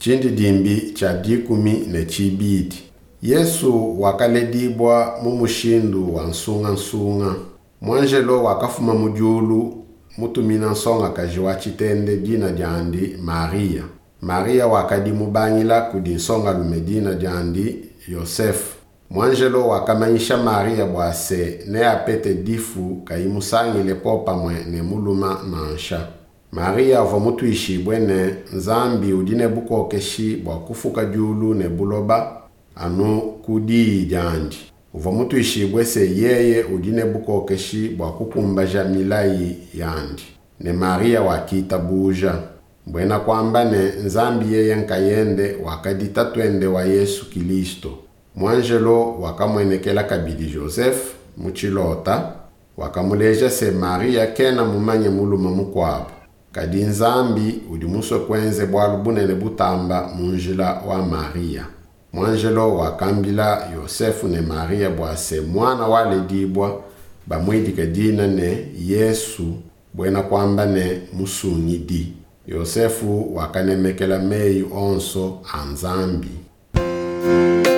chindi dimbi cha 12. Yesu wakaledibwa mumushindu wa nsunga. Mwanjelo wakafuma mujulu mutumina nsonga kajiwa chitende dina jandi Maria. Maria wakadimubangila kudi nsonga lumedina jandi Yosefu. Mwanjelo wakamanyisha Maria bwase ne apete difu kaimusangile popa mwe ne muluma nansha. Maria vomutuishi bwene nzambi udine bukokeshi bwa kufuka julu ne buloba anu kudi jandi. Vomutuishi bwese yeye udine bukokeshi bwa kukumbaja milai yandi. Ne Maria wakita buja. Bwena kwamba ne nzambi yeye nkayende wakadita twende wa Yesu Kilisto. Mwanjelo wakamwenekela kabidi Joseph muchilota. Wakamuleja se Maria kena mumanye muluma mukwabo. Kadi nzambi udimuswe kwenze bwalu bunene butamba munjila wa Maria. Mwanjelo wakambila Yosefu ne Maria bwase mwana wale dibwa bamwidika dina ne Yesu bwena kwamba ne musungidi. Yosefu wakanemekela meyi onso anzambi.